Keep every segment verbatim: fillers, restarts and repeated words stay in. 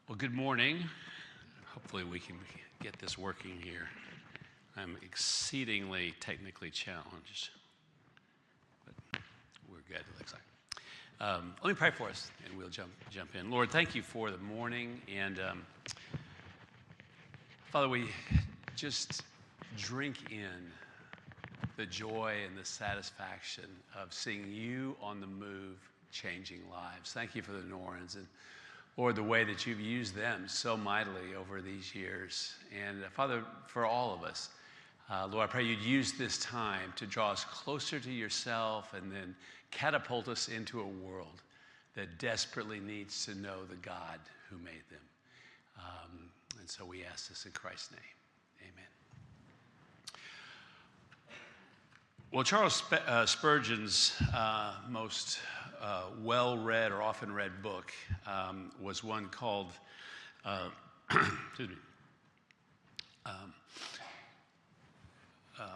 Well, good morning. Hopefully we can get this working here. I'm exceedingly technically challenged, but we're good, it looks like. Um, let me pray for us, and we'll jump jump in. Lord, thank you for the morning, and um, Father, we just drink in the joy and the satisfaction of seeing you on the move, changing lives. Thank you for the Norans, and Lord, the way that you've used them so mightily over these years. And uh, Father, for all of us, uh, Lord, I pray you'd use this time to draw us closer to yourself and then catapult us into a world that desperately needs to know the God who made them. Um, and so we ask this in Christ's name. Amen. Well, Charles Sp- uh, Spurgeon's uh, most uh, well-read or often-read book um, was one called, uh, excuse me, um, um,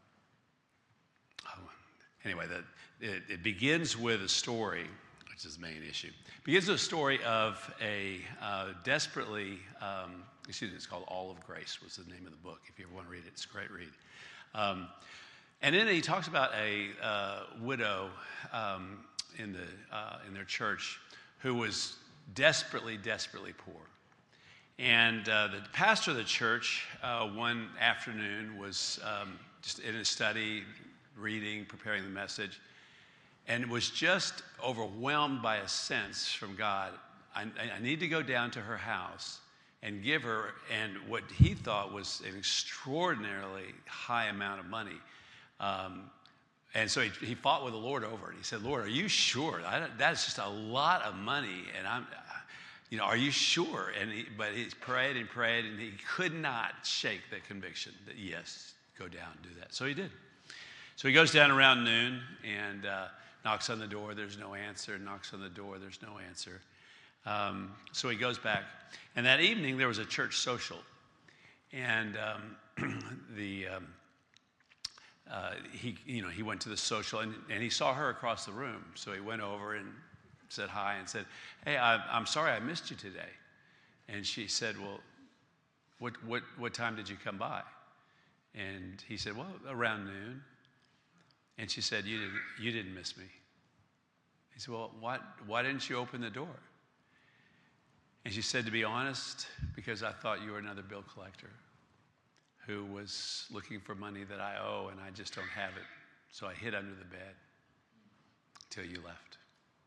oh, anyway, the, it, it begins with a story, which is the main issue. It begins with a story of a uh, desperately, um, excuse me, it's called All of Grace was the name of the book. If you ever want to read it, it's a great read. Um, And then he talks about a uh, widow um, in the uh, in their church who was desperately, desperately poor. And uh, the pastor of the church uh, one afternoon was um, just in his study, reading, preparing the message, and was just overwhelmed by a sense from God. I, I need to go down to her house and give her, and what he thought was an extraordinarily high amount of money. Um, and so he, he fought with the Lord over it. He said, Lord, are you sure? I don't, that's just a lot of money. And I'm, you know, are you sure? And he, but he prayed and prayed, and he could not shake the conviction that, yes, go down and do that. So he did. So he goes down around noon and uh, knocks on the door. There's no answer. Knocks on the door. There's no answer. Um, so he goes back. And that evening, there was a church social. And um, the... Um, Uh, he, you know, he went to the social, and, and he saw her across the room. So he went over and said hi and said, hey, I, I'm sorry I missed you today. And she said, well, what, what, what time did you come by? And he said, well, around noon. And she said, you didn't, you didn't miss me. He said, well, why, why didn't you open the door? And she said, to be honest, because I thought you were another bill collector who was looking for money that I owe, and I just don't have it. So I hid under the bed till you left.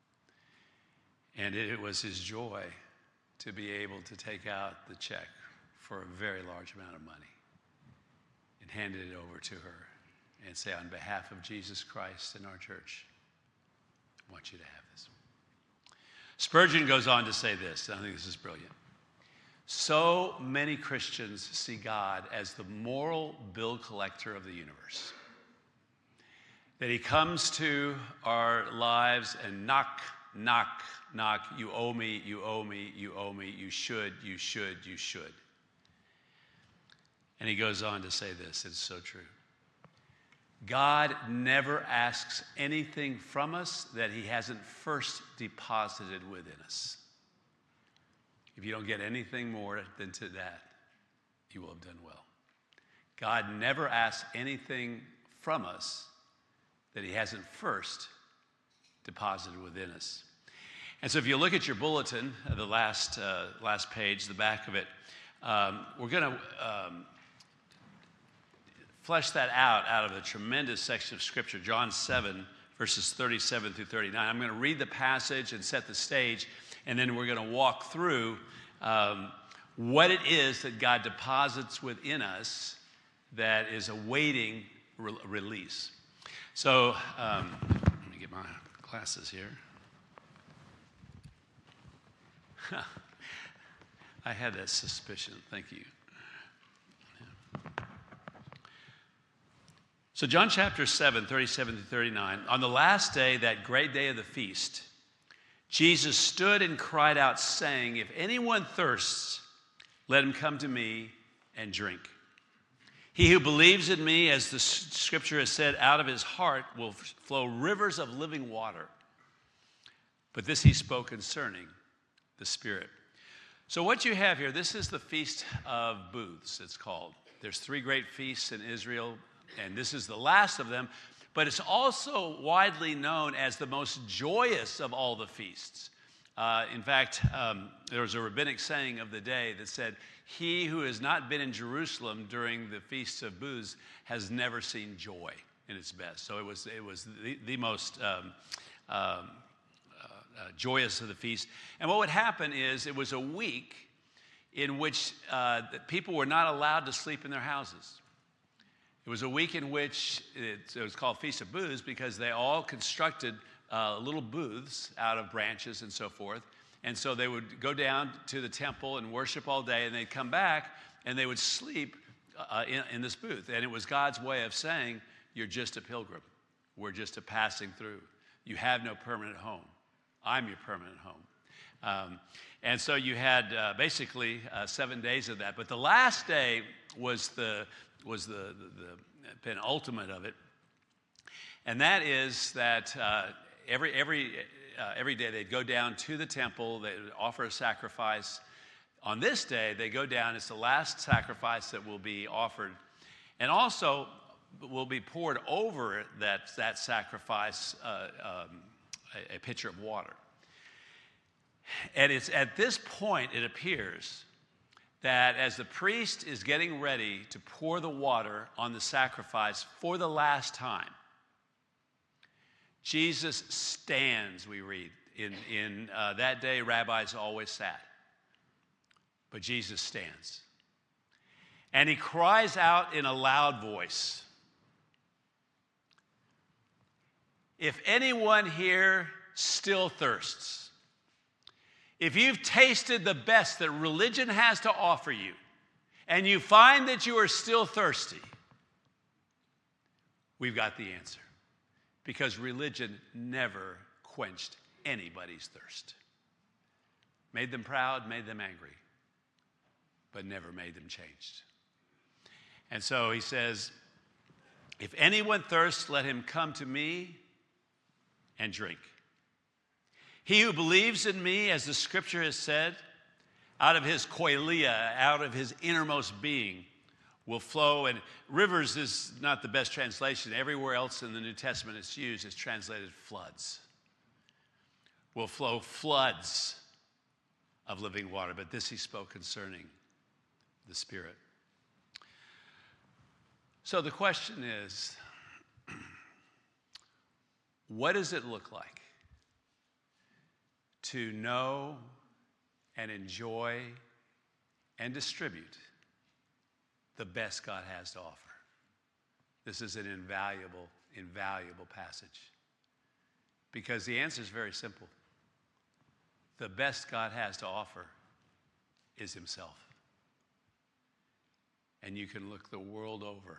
And it, it was his joy to be able to take out the check for a very large amount of money and handed it over to her and say, on behalf of Jesus Christ and our church, I want you to have this. Spurgeon goes on to say this, and I think this is brilliant. So many Christians see God as the moral bill collector of the universe, that he comes to our lives and knock, knock, knock, you owe me, you owe me, you owe me, you should, you should, you should. And he goes on to say this, it's so true. God never asks anything from us that he hasn't first deposited within us. If you don't get anything more than to that, you will have done well. God never asks anything from us that he hasn't first deposited within us. And so if you look at your bulletin, the last uh, last page, the back of it, um, we're going to um, flesh that out out of a tremendous section of Scripture, John seven, verses thirty-seven through thirty-nine. I'm going to read the passage and set the stage, and then we're going to walk through um, what it is that God deposits within us that is awaiting re- release. So um, let me get my glasses here. I had that suspicion. Thank you. Yeah. So John chapter seven, thirty-seven to thirty-nine. On the last day, that great day of the feast, Jesus stood and cried out, saying, if anyone thirsts, let him come to me and drink. He who believes in me, as the scripture has said, out of his heart will flow rivers of living water. But this he spoke concerning the Spirit, So what you have here, this is the Feast of Booths, it's called. There's three great feasts in Israel, and this is the last of them, but it's also widely known as the most joyous of all the feasts. Uh, in fact, um, there was a rabbinic saying of the day that said, "He who has not been in Jerusalem during the Feasts of Booths has never seen joy in its best." So it was, it was the, the most um, um, Uh, joyous of the feast. And what would happen is it was a week in which uh, people were not allowed to sleep in their houses. It was a week in which it, it was called Feast of Booths because they all constructed uh, little booths out of branches and so forth. And so they would go down to the temple and worship all day, and they'd come back and they would sleep uh, in, in this booth. And it was God's way of saying, "You're just a pilgrim. We're just a passing through. You have no permanent home. I'm your permanent home." Um, and so you had uh, basically uh, seven days of that. But the last day was the was the, the, the penultimate of it. And that is that uh, every every uh, every day they'd go down to the temple, they would offer a sacrifice. On this day, they go down, it's the last sacrifice that will be offered. And also will be poured over that, that sacrifice uh, um, A, a pitcher of water. And it's at this point, it appears, that as the priest is getting ready to pour the water on the sacrifice for the last time, Jesus stands, we read. In, in uh, that day, rabbis always sat. But Jesus stands. And he cries out in a loud voice, "If anyone here still thirsts, if you've tasted the best that religion has to offer you, and you find that you are still thirsty, we've got the answer." Because religion never quenched anybody's thirst. Made them proud, made them angry, but never made them changed. And so he says, "If anyone thirsts, let him come to me and drink. He who believes in me, as the scripture has said, out of his koilia, out of his innermost being, will flow." And rivers is not the best translation. Everywhere else in the New Testament it's used, it's translated floods. Will flow floods of living water. But this he spoke concerning the Spirit. So the question is, what does it look like to know and enjoy and distribute the best God has to offer? This is an invaluable, invaluable passage. Because the answer is very simple. The best God has to offer is himself. And you can look the world over,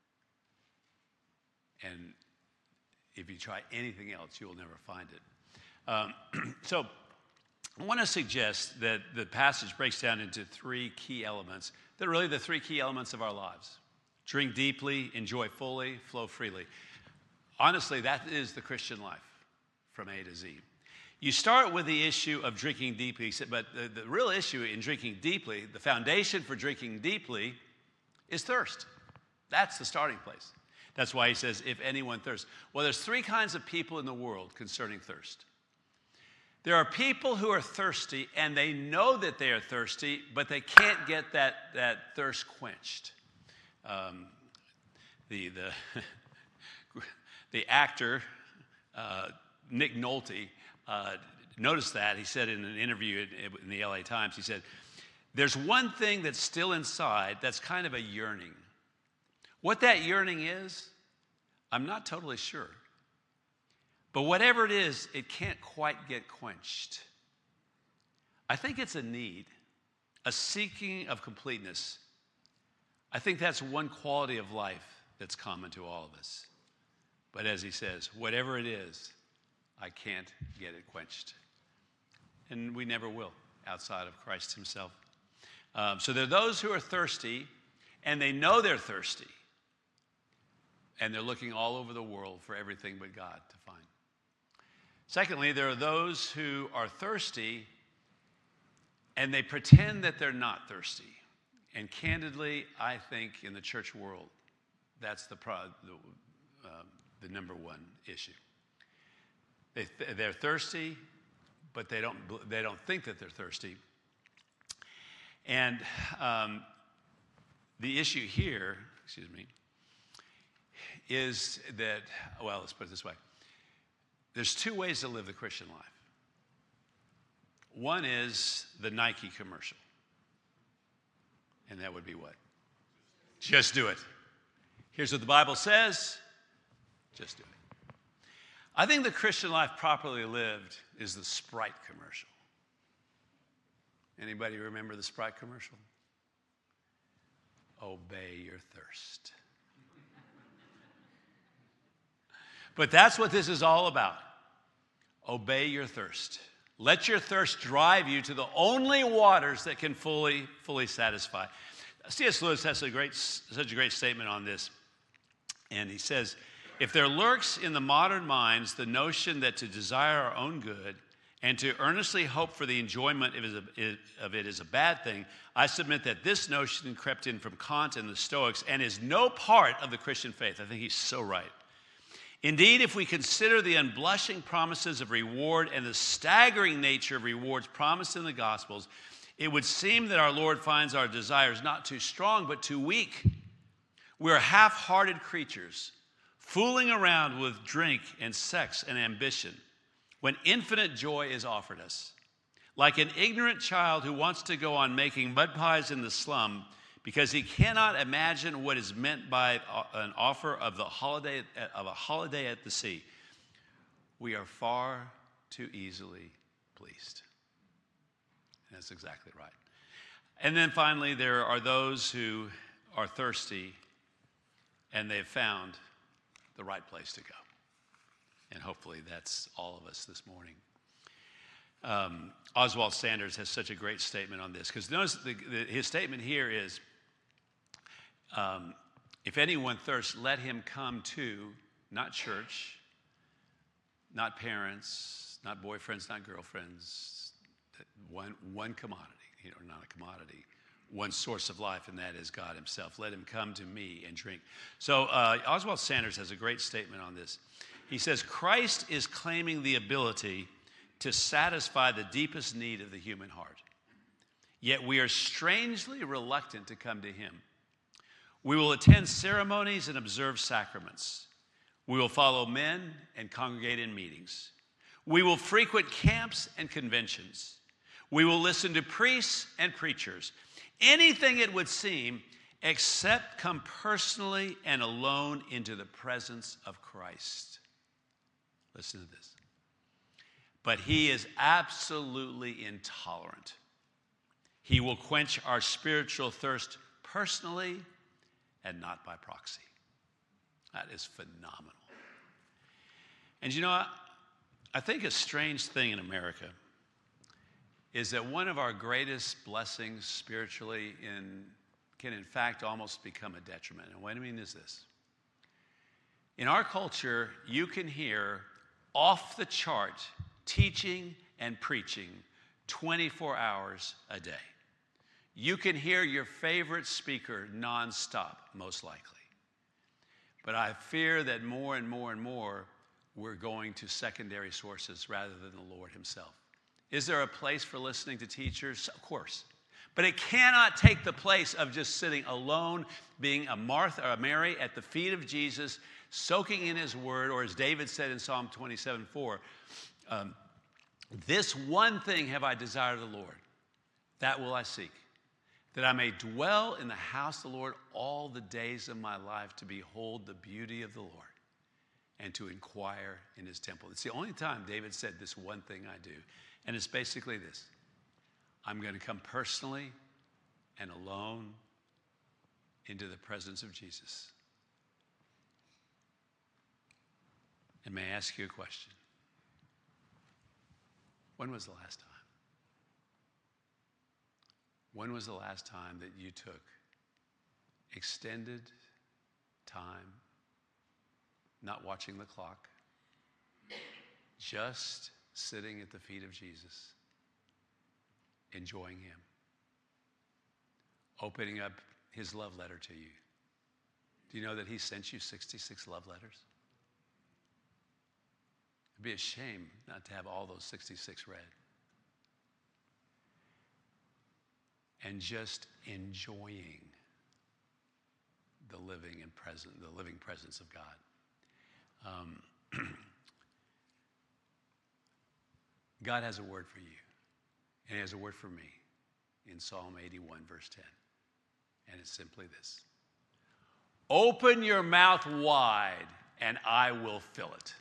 and if you try anything else, you will never find it. Um, so I want to suggest that the passage breaks down into three key elements that are really the three key elements of our lives. Drink deeply, enjoy fully, flow freely. Honestly, that is the Christian life from A to Z. You start with the issue of drinking deeply, but the, the real issue in drinking deeply, the foundation for drinking deeply, is thirst. That's the starting place. That's why he says, if anyone thirsts. Well, there's three kinds of people in the world concerning thirst. There are people who are thirsty, and they know that they are thirsty, but they can't get that, that thirst quenched. Um, the, the, the actor, uh, Nick Nolte, uh, noticed that. He said in an interview in the L A Times, he said, there's one thing that's still inside that's kind of a yearning. What that yearning is, I'm not totally sure. But whatever it is, it can't quite get quenched. I think it's a need, a seeking of completeness. I think that's one quality of life that's common to all of us. But as he says, whatever it is, I can't get it quenched. And we never will outside of Christ himself. Um, so there are those who are thirsty, and they know they're thirsty. And they're looking all over the world for everything but God to find. Secondly, there are those who are thirsty, And they pretend that they're not thirsty. And candidly, I think in the church world, that's the, pro- the, uh, the number one issue. They th- they're thirsty, but they don't, they don't think that they're thirsty. And um, the issue here, excuse me, is that, well, let's put it this way. There's two ways to live the Christian life. One is the Nike commercial. And that would be what? Just do it. Here's what the Bible says. Just do it. I think the Christian life properly lived is the Sprite commercial. Anybody remember the Sprite commercial? Obey your thirst. But that's what this is all about. Obey your thirst. Let your thirst drive you to the only waters that can fully, fully satisfy. C S Lewis has a great, such a great statement on this. And he says, if there lurks in the modern minds the notion that to desire our own good and to earnestly hope for the enjoyment of it is a bad thing, I submit that this notion crept in from Kant and the Stoics and is no part of the Christian faith. I think he's so right. Indeed, if we consider the unblushing promises of reward and the staggering nature of rewards promised in the Gospels, it would seem that our Lord finds our desires not too strong, but too weak. We are half-hearted creatures, fooling around with drink and sex and ambition, when infinite joy is offered us. Like an ignorant child who wants to go on making mud pies in the slum because he cannot imagine what is meant by an offer of the holiday of a holiday at the sea. We are far too easily pleased. And that's exactly right. And then finally, there are those who are thirsty and they've found the right place to go. And hopefully that's all of us this morning. Um, Oswald Sanders has such a great statement on this, because notice the, the, his statement here is, um, if anyone thirsts, let him come to, not church, not parents, not boyfriends, not girlfriends, one, one commodity, you know, not a commodity, one source of life, and that is God himself. Let him come to me and drink. So uh, Oswald Sanders has a great statement on this. He says, Christ is claiming the ability to satisfy the deepest need of the human heart. Yet we are strangely reluctant to come to him. We will attend ceremonies and observe sacraments. We will follow men and congregate in meetings. We will frequent camps and conventions. We will listen to priests and preachers. Anything, it would seem, except come personally and alone into the presence of Christ. Listen to this. But he is absolutely intolerant. He will quench our spiritual thirst personally and not by proxy. That is phenomenal. And you know, I think a strange thing in America is that one of our greatest blessings spiritually in, can in fact almost become a detriment. And what I mean is this. In our culture, you can hear off the chart teaching and preaching twenty-four hours a day. You can hear your favorite speaker nonstop, most likely. But I fear that more and more and more, we're going to secondary sources rather than the Lord himself. Is there a place for listening to teachers? Of course. But it cannot take the place of just sitting alone, being a Martha or a Mary at the feet of Jesus, soaking in his word, or as David said in Psalm twenty-seven four, um, this one thing have I desired of the Lord, that will I seek, that I may dwell in the house of the Lord all the days of my life, to behold the beauty of the Lord and to inquire in his temple. It's the only time David said this one thing I do. And it's basically this. I'm going to come personally and alone into the presence of Jesus. And may I ask you a question? When was the last time? When was the last time that you took extended time, not watching the clock, just sitting at the feet of Jesus enjoying him, opening up his love letter to you. Do you know that he sent you sixty-six love letters? It'd be a shame not to have all those sixty-six read. And just enjoying the living and present, the living presence of God. Um, God has a word for you, and he has a word for me in Psalm eighty-one, verse ten. And it's simply this: open your mouth wide, and I will fill it.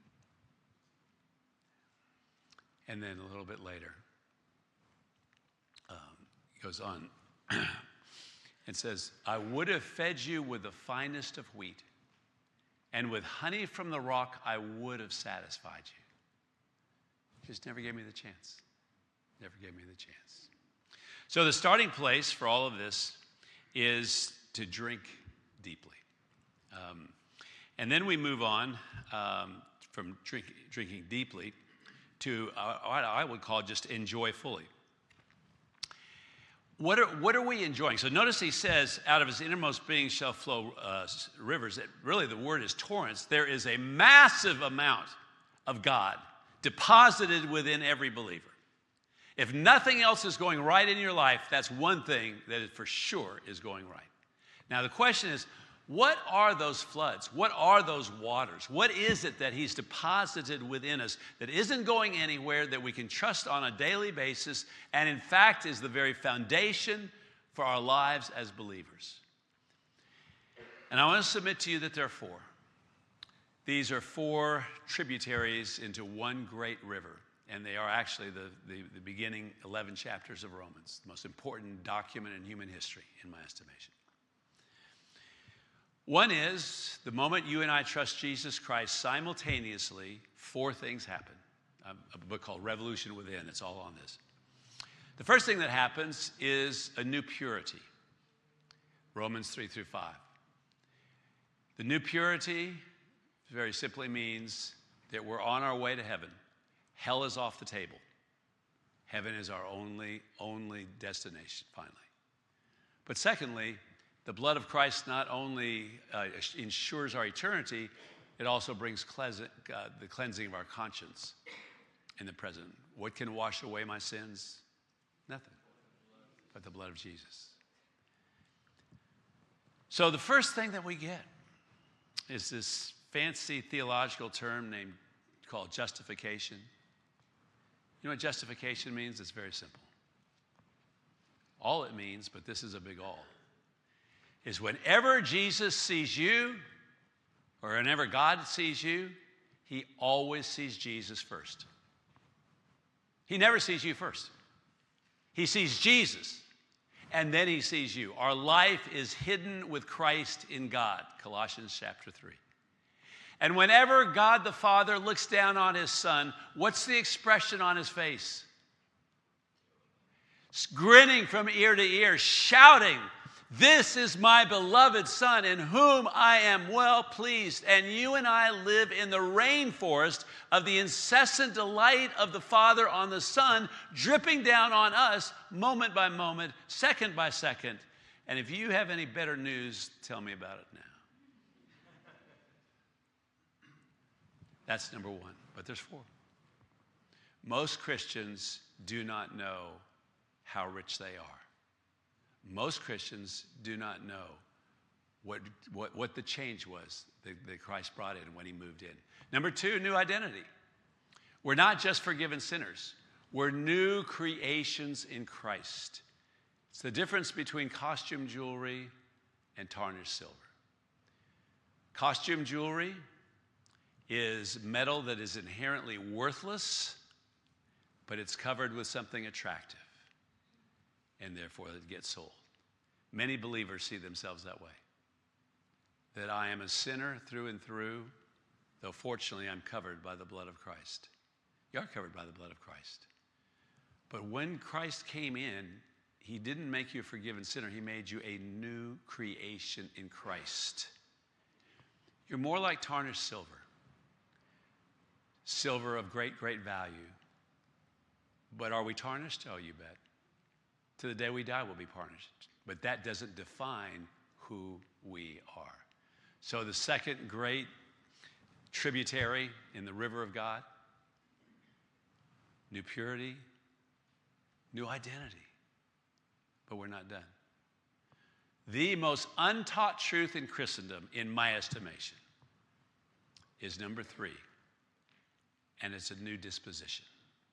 And then a little bit later, um, he goes on and says, I would have fed you with the finest of wheat, and with honey from the rock I would have satisfied you. Just never gave me the chance. Never gave me the chance. So the starting place for all of this is to drink deeply. Um, and then we move on um, from drink, drinking deeply to uh, what I would call just enjoy fully. What are, what are we enjoying? So notice he says, out of his innermost being shall flow uh, rivers. That really the word is torrents. There is a massive amount of God deposited within every believer. If nothing else is going right in your life, that's one thing that it for sure is going right. Now the question is, what are those floods? What are those waters? What is it that he's deposited within us that isn't going anywhere, that we can trust on a daily basis, and in fact is the very foundation for our lives as believers? And I want to submit to you that there are four. These are four tributaries into one great river, and they are actually the, the, the beginning eleven chapters of Romans, the most important document in human history, in my estimation. One is, the moment you and I trust Jesus Christ, simultaneously, four things happen. Um, a book called Revolution Within, it's all on this. The first thing that happens is a new purity. Romans three through five. The new purity very simply means that we're on our way to heaven. Hell is off the table. Heaven is our only, only destination, finally. But secondly, the blood of Christ not only uh, ensures our eternity, it also brings cleanse, uh, the cleansing of our conscience in the present. What can wash away my sins? Nothing but the blood of Jesus. So the first thing that we get is this fancy theological term named called justification. You know what justification means? It's very simple. All it means, but this is a big all, is whenever Jesus sees you, or whenever God sees you, he always sees Jesus first. He never sees you first. He sees Jesus, and then he sees you. Our life is hidden with Christ in God, Colossians chapter three. And whenever God the Father looks down on his Son, what's the expression on his face? Grinning from ear to ear, shouting, this is my beloved Son in whom I am well pleased. And you and I live in the rainforest of the incessant delight of the Father on the Son, dripping down on us moment by moment, second by second. And if you have any better news, tell me about it now. That's number one, but there's four. Most Christians do not know how rich they are. Most Christians do not know what, what, what the change was that, that Christ brought in when he moved in. Number two, new identity. We're not just forgiven sinners. We're new creations in Christ. It's the difference between costume jewelry and tarnished silver. Costume jewelry is metal that is inherently worthless, but it's covered with something attractive, and therefore it gets sold. Many believers see themselves that way, that I am a sinner through and through, though fortunately I'm covered by the blood of Christ. You are covered by the blood of Christ. But when Christ came in, he didn't make you a forgiven sinner. He made you a new creation in Christ. You're more like tarnished silver. Silver of great, great value. But are we tarnished? Oh, you bet. To the day we die, we'll be punished. But that doesn't define who we are. So the second great tributary in the river of God, new purity, new identity. But we're not done. The most untaught truth in Christendom, in my estimation, is number three, and it's a new disposition,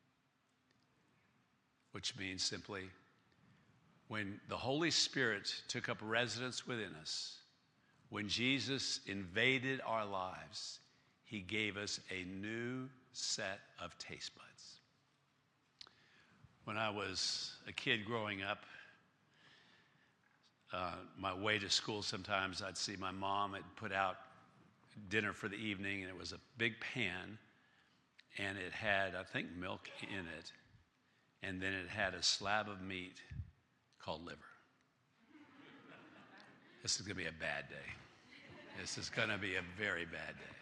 which means simply when the Holy Spirit took up residence within us, when Jesus invaded our lives, he gave us a new set of taste buds. When I was a kid growing up, uh, my way to school sometimes, I'd see my mom had put out dinner for the evening, and it was a big pan, and it had, I think, milk in it, and then it had a slab of meat called liver. This is going to be a bad day. This is going to be a very bad day.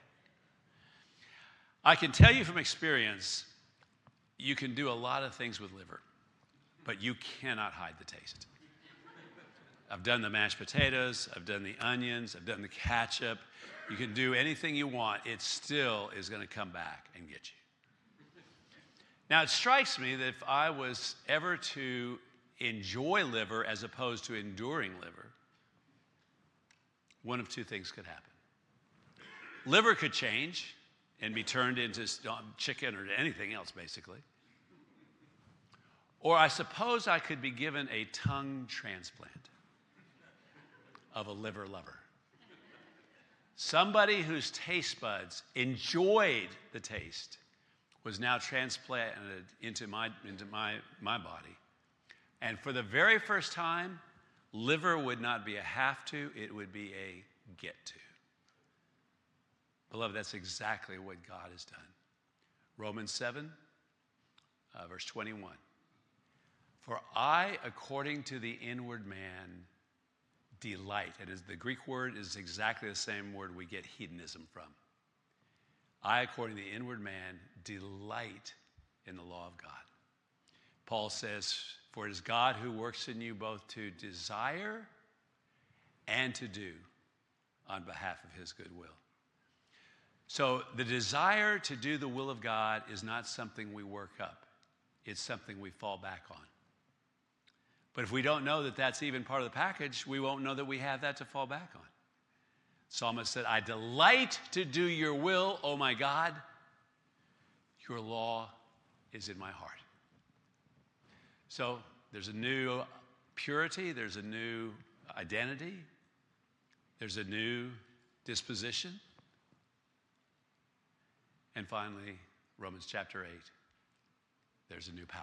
I can tell you from experience, you can do a lot of things with liver, but you cannot hide the taste. I've done the mashed potatoes, I've done the onions, I've done the ketchup. You can do anything you want, it still is going to come back and get you. Now, it strikes me that if I was ever to enjoy liver as opposed to enduring liver, one of two things could happen. Liver could change and be turned into chicken or anything else, basically. Or I suppose I could be given a tongue transplant of a liver lover. Somebody whose taste buds enjoyed the taste was now transplanted into my, into my, my body. And for the very first time, liver would not be a have to, it would be a get to. Beloved, that's exactly what God has done. Romans seven, uh, verse twenty-one. For I, according to the inward man, delight. And the Greek word is exactly the same word we get hedonism from. I, according to the inward man, delight in the law of God. Paul says, for it is God who works in you both to desire and to do on behalf of his good will. So the desire to do the will of God is not something we work up. It's something we fall back on. But if we don't know that that's even part of the package, we won't know that we have that to fall back on. Psalmist said, I delight to do your will, O my God. Your law is in my heart. So there's a new purity, there's a new identity, there's a new disposition. And finally, Romans chapter eight, there's a new power.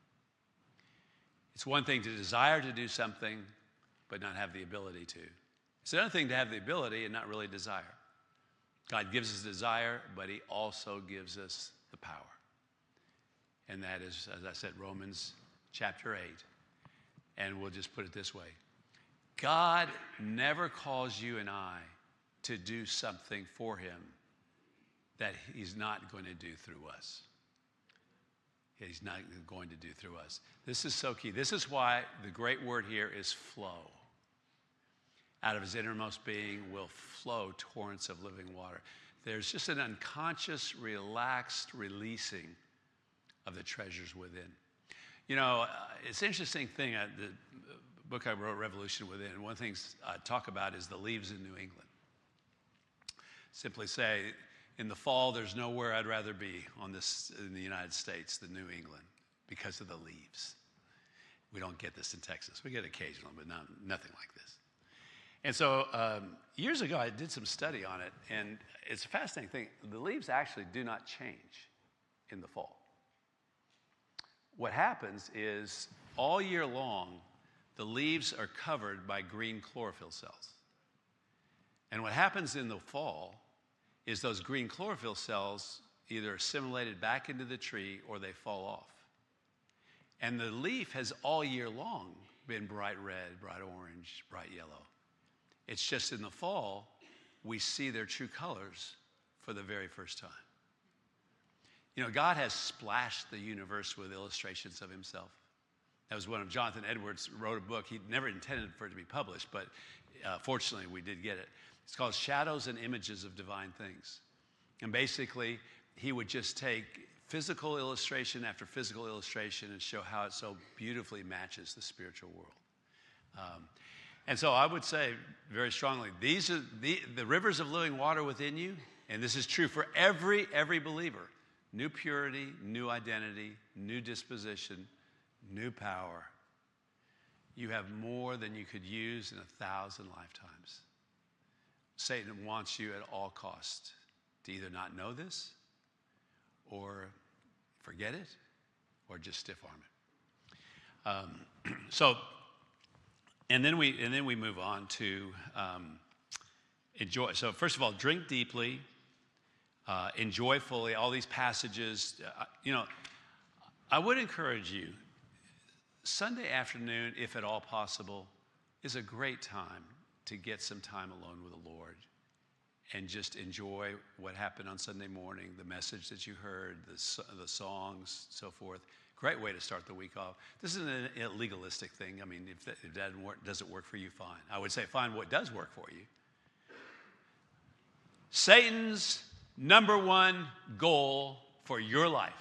It's one thing to desire to do something, but not have the ability to. It's another thing to have the ability and not really desire. God gives us desire, but he also gives us the power. And that is, as I said, Romans chapter eight. And we'll just put it this way. God never calls you and I to do something for him that he's not going to do through us. He's not going to do through us. This is so key. This is why the great word here is flow. Out of his innermost being will flow torrents of living water. There's just an unconscious, relaxed releasing of the treasures within. You know, uh, it's an interesting thing. Uh, the book I wrote, Revolution Within, one of the things I talk about is the leaves in New England. Simply say, in the fall, there's nowhere I'd rather be on this in the United States than New England because of the leaves. We don't get this in Texas. We get it occasionally, but not, nothing like this. And so um, years ago, I did some study on it, and it's a fascinating thing. The leaves actually do not change in the fall. What happens is all year long, the leaves are covered by green chlorophyll cells. And what happens in the fall is those green chlorophyll cells either assimilated back into the tree or they fall off. And the leaf has all year long been bright red, bright orange, bright yellow. It's just in the fall, we see their true colors for the very first time. You know, God has splashed the universe with illustrations of himself. That was one of Jonathan Edwards wrote a book. He never intended for it to be published, but uh, fortunately we did get it. It's called Shadows and Images of Divine Things. And basically, he would just take physical illustration after physical illustration and show how it so beautifully matches the spiritual world. Um, and so I would say very strongly, these are the, the rivers of living water within you, and this is true for every, every believer. New purity, new identity, new disposition, new power. You have more than you could use in a thousand lifetimes. Satan wants you at all costs to either not know this or forget it or just stiff arm it. Um, so, and then we and then we move on to um, enjoy. So first of all, drink deeply, uh, enjoy fully. All these passages, uh, you know, I would encourage you. Sunday afternoon, if at all possible, is a great time to get some time alone with the Lord and just enjoy what happened on Sunday morning, the message that you heard, the, the songs, so forth. Great way to start the week off. This isn't a legalistic thing. I mean, if that, if that doesn't work, doesn't work for you, fine. I would say find what does work for you. Satan's number one goal for your life,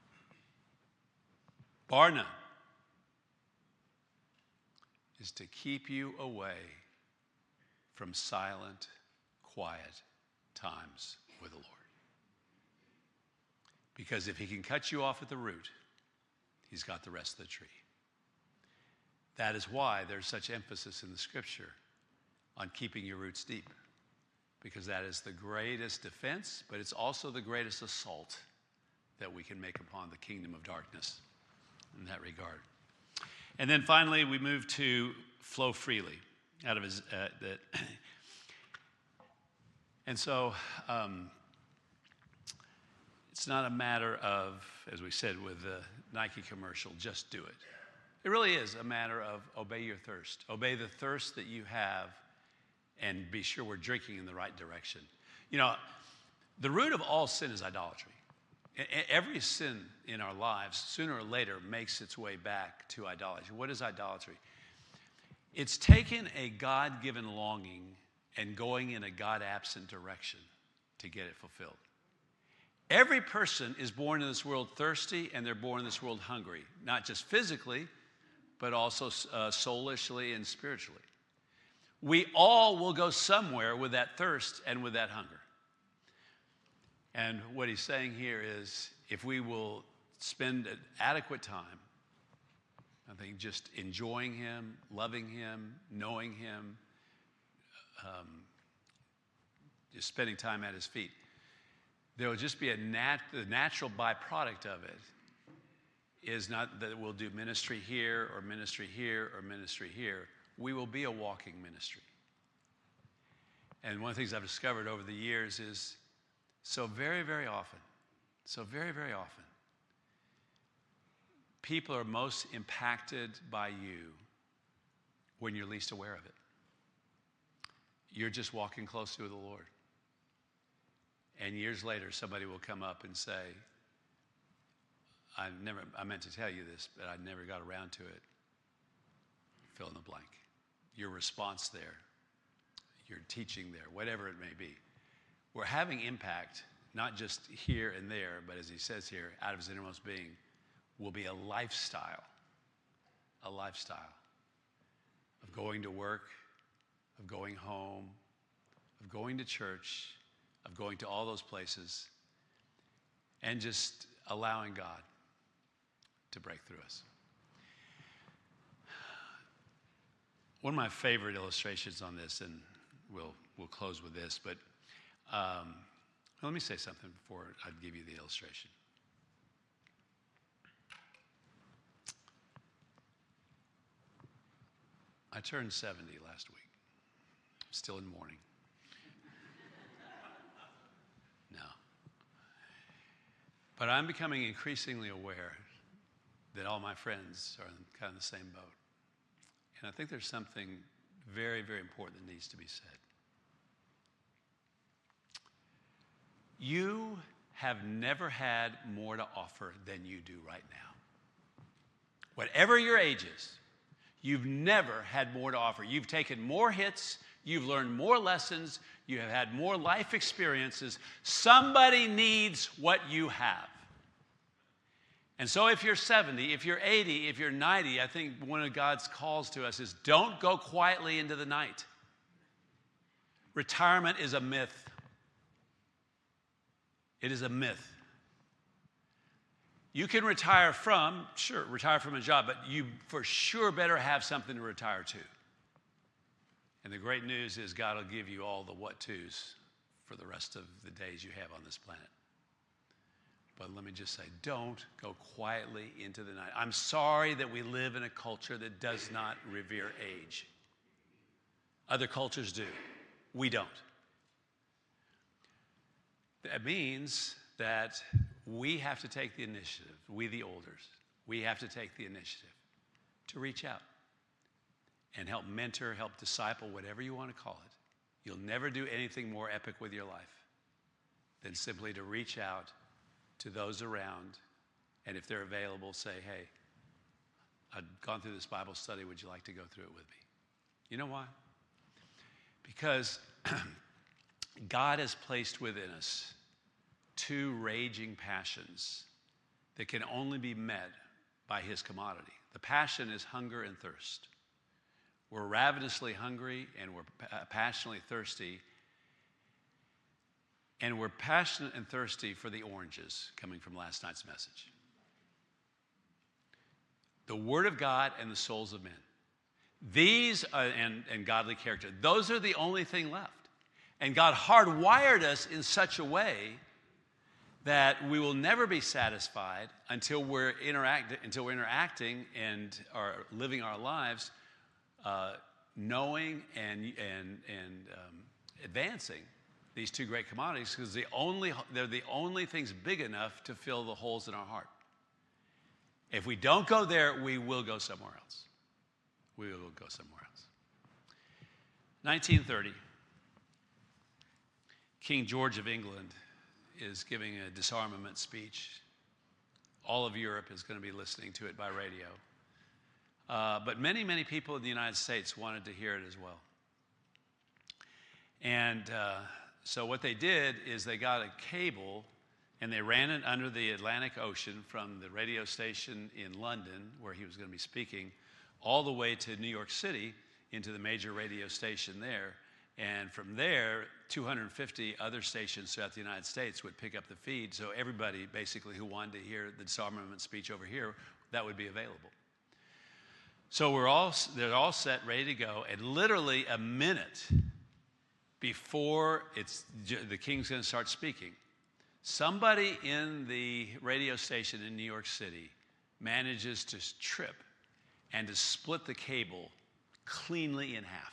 bar none, is to keep you away from silent, quiet times with the Lord. Because if he can cut you off at the root, he's got the rest of the tree. That is why there's such emphasis in the scripture on keeping your roots deep. Because that is the greatest defense, but it's also the greatest assault that we can make upon the kingdom of darkness in that regard. And then finally, we move to flow freely out of his, uh, that. And so um, it's not a matter of, as we said with the Nike commercial, just do it. It really is a matter of obey your thirst. Obey the thirst that you have and be sure we're drinking in the right direction. You know, the root of all sin is idolatry. Every sin in our lives, sooner or later, makes its way back to idolatry. What is idolatry? It's taking a God-given longing and going in a God-absent direction to get it fulfilled. Every person is born in this world thirsty, and they're born in this world hungry, not just physically, but also uh, soulishly and spiritually. We all will go somewhere with that thirst and with that hunger. And what he's saying here is, if we will spend an adequate time, I think just enjoying him, loving him, knowing him, um, just spending time at his feet, there will just be a nat- the natural byproduct of it is not that we'll do ministry here or ministry here or ministry here. We will be a walking ministry. And one of the things I've discovered over the years is so very, very often, so very, very often, people are most impacted by you when you're least aware of it. You're just walking closely with the Lord. And years later, somebody will come up and say, I never, I meant to tell you this, but I never got around to it. Fill in the blank. Your response there, your teaching there, whatever it may be. We're having impact, not just here and there, but as he says here, out of his innermost being, will be a lifestyle, a lifestyle of going to work, of going home, of going to church, of going to all those places, and just allowing God to break through us. One of my favorite illustrations on this, and we'll we'll close with this, but um, let me say something before I give you the illustration. I turned seventy last week. I'm still in mourning. No. But I'm becoming increasingly aware that all my friends are in kind of the same boat. And I think there's something very, very important that needs to be said. You have never had more to offer than you do right now. whatever your age is, you've never had more to offer. You've taken more hits, you've learned more lessons, you have had more life experiences. Somebody needs what you have. And so if you're seventy, if you're eighty, if you're ninety, I think one of God's calls to us is don't go quietly into the night. Retirement is a myth. It is a myth. You can retire from, sure, retire from a job, but you for sure better have something to retire to. And the great news is God will give you all the what-tos for the rest of the days you have on this planet. But let me just say, don't go quietly into the night. I'm sorry that we live in a culture that does not revere age. Other cultures do. We don't. That means that we have to take the initiative, we the elders, we have to take the initiative to reach out and help mentor, help disciple, whatever you want to call it. You'll never do anything more epic with your life than simply to reach out to those around, and if they're available, say, hey, I've gone through this Bible study. Would you like to go through it with me? You know why? Because God has placed within us two raging passions that can only be met by his commodity. The passion is hunger and thirst. We're ravenously hungry and we're passionately thirsty. And we're passionate and thirsty for the oranges coming from last night's message. The Word of God and the souls of men. These are, and, and godly character. Those are the only thing left. And God hardwired us in such a way that we will never be satisfied until we're, interact, until we're interacting and are living our lives uh, knowing and, and, and um, advancing these two great commodities, because the only, they're the only things big enough to fill the holes in our heart. If we don't go there, we will go somewhere else. We will go somewhere else. nineteen thirty, King George of England is giving a disarmament speech. All of Europe is going to be listening to it by radio. Uh, but many, many people in the United States wanted to hear it as well. And uh, so what they did is they got a cable and they ran it under the Atlantic Ocean from the radio station in London, where he was going to be speaking, all the way to New York City into the major radio station there. And from there, two hundred fifty other stations throughout the United States would pick up the feed. So everybody basically who wanted to hear the disarmament speech over here, that would be available. So we're all, they're all set, ready to go. And literally a minute before it's, the king's going to start speaking, somebody in the radio station in New York City manages to trip and to split the cable cleanly in half.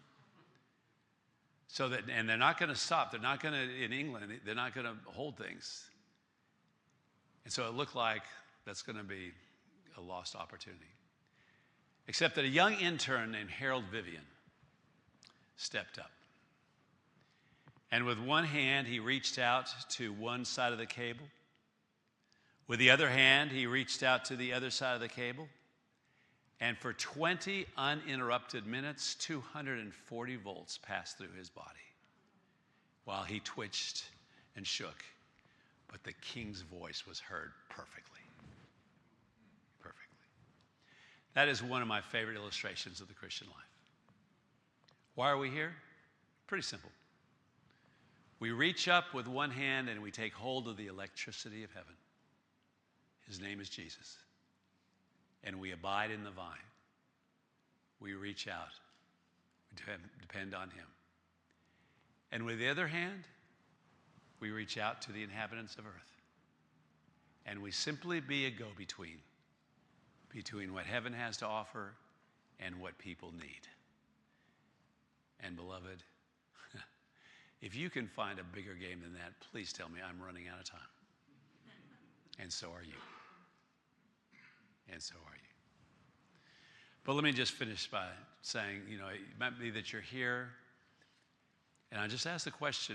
So that, and they're not going to stop. They're not going to, in England, they're not going to hold things. And so it looked like that's going to be a lost opportunity. Except that a young intern named Harold Vivian stepped up. And with one hand, he reached out to one side of the cable. With the other hand, he reached out to the other side of the cable. And for twenty uninterrupted minutes, two hundred forty volts passed through his body while he twitched and shook. But the king's voice was heard perfectly. Perfectly. That is one of my favorite illustrations of the Christian life. Why are we here? Pretty simple. We reach up with one hand and we take hold of the electricity of heaven. His name is Jesus. And we abide in the vine. We reach out. We depend on him. And with the other hand, we reach out to the inhabitants of earth. And we simply be a go-between between what heaven has to offer and what people need. And beloved, if you can find a bigger game than that, please tell me. I'm running out of time. And so are you. And so are you. But let me just finish by saying, you know, it might be that you're here, and I just ask the question,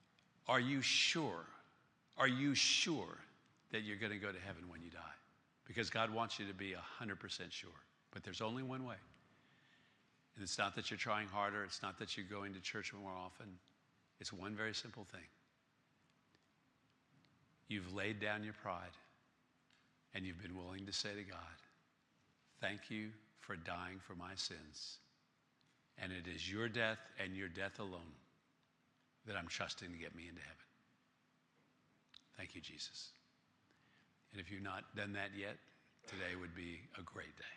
are you sure, are you sure that you're going to go to heaven when you die? because God wants you to be one hundred percent sure. But there's only one way. And it's not that you're trying harder. It's not that you're going to church more often. It's one very simple thing. You've laid down your pride, and you've been willing to say to God, thank you for dying for my sins. And it is your death and your death alone that I'm trusting to get me into heaven. Thank you, Jesus. And if you've not done that yet, today would be a great day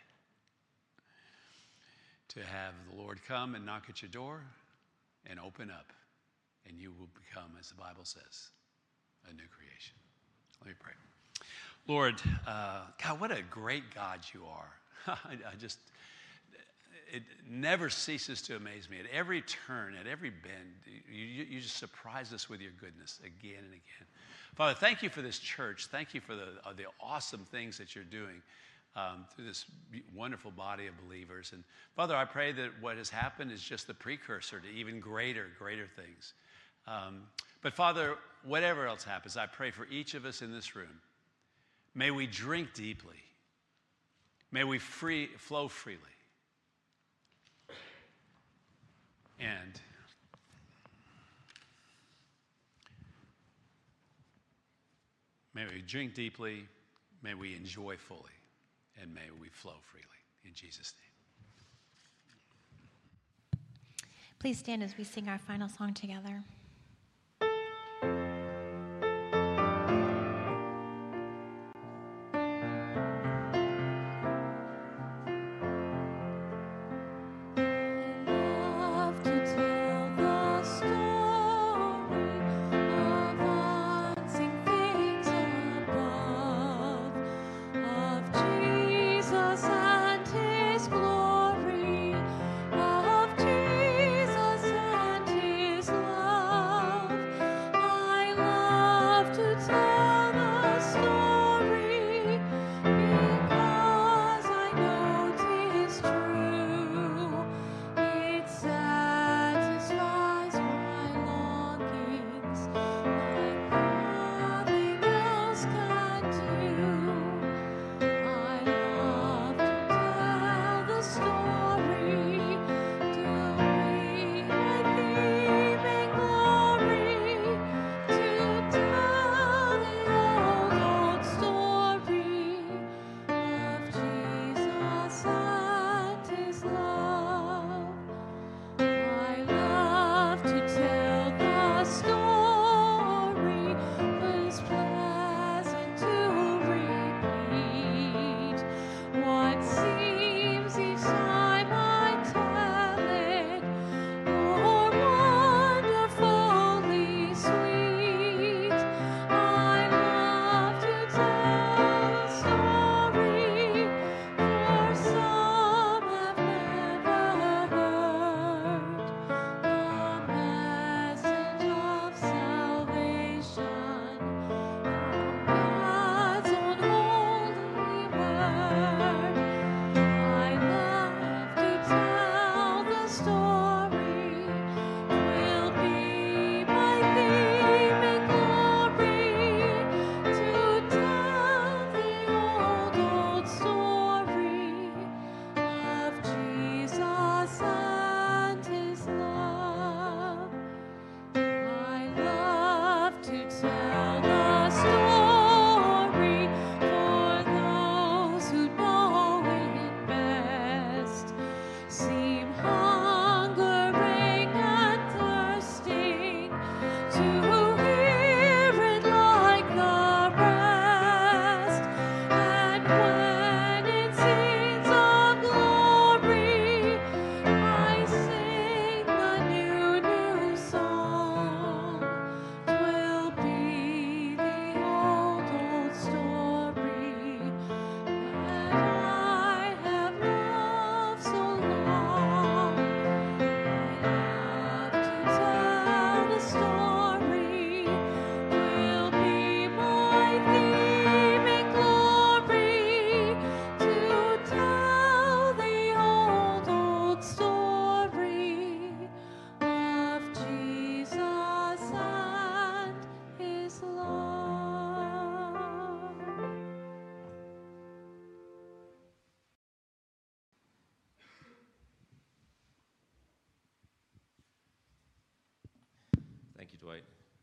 to have the Lord come and knock at your door and open up, and you will become, as the Bible says, a new creation. Let me pray. Lord, uh, God, what a great God you are. I, I just, it never ceases to amaze me. At every turn, at every bend, you, you just surprise us with your goodness again and again. Father, thank you for this church. Thank you for the, uh, the awesome things that you're doing um, through this wonderful body of believers. And Father, I pray that what has happened is just the precursor to even greater, greater things. Um, but Father, whatever else happens, I pray for each of us in this room. May we drink deeply. May we free, flow freely. And may we drink deeply, may we enjoy fully, and may we flow freely. In Jesus' name. Please stand as we sing our final song together. Glory of Jesus and his love. Dwight.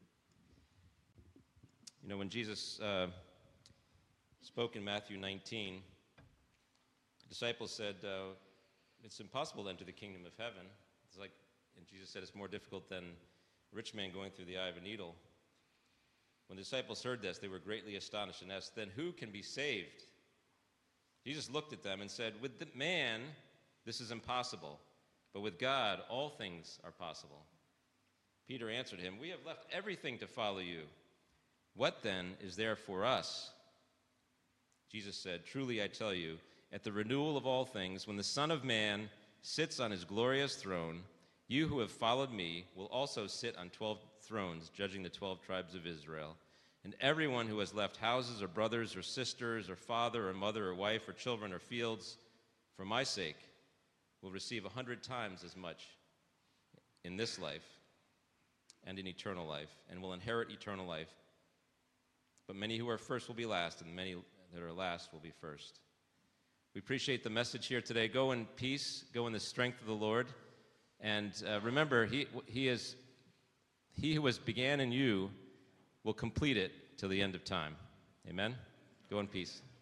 You know, when Jesus uh, spoke in Matthew nineteen, the disciples said, uh, it's impossible to enter the kingdom of heaven. It's like, and Jesus said it's more difficult than a rich man going through the eye of a needle. When the disciples heard this, they were greatly astonished and asked, then who can be saved? Jesus looked at them and said, with the man, this is impossible, but with God, all things are possible. Peter answered him, we have left everything to follow you. What then is there for us? Jesus said, truly I tell you, at the renewal of all things, when the Son of Man sits on his glorious throne, you who have followed me will also sit on twelve thrones, judging the twelve tribes of Israel. And everyone who has left houses or brothers or sisters or father or mother or wife or children or fields for my sake will receive a hundred times as much in this life and in eternal life, and will inherit eternal life. But many who are first will be last, and many that are last will be first. We appreciate the message here today. Go in peace, go in the strength of the Lord, and uh, remember, he, he, is, he who has began in you will complete it till the end of time. Amen? Go in peace.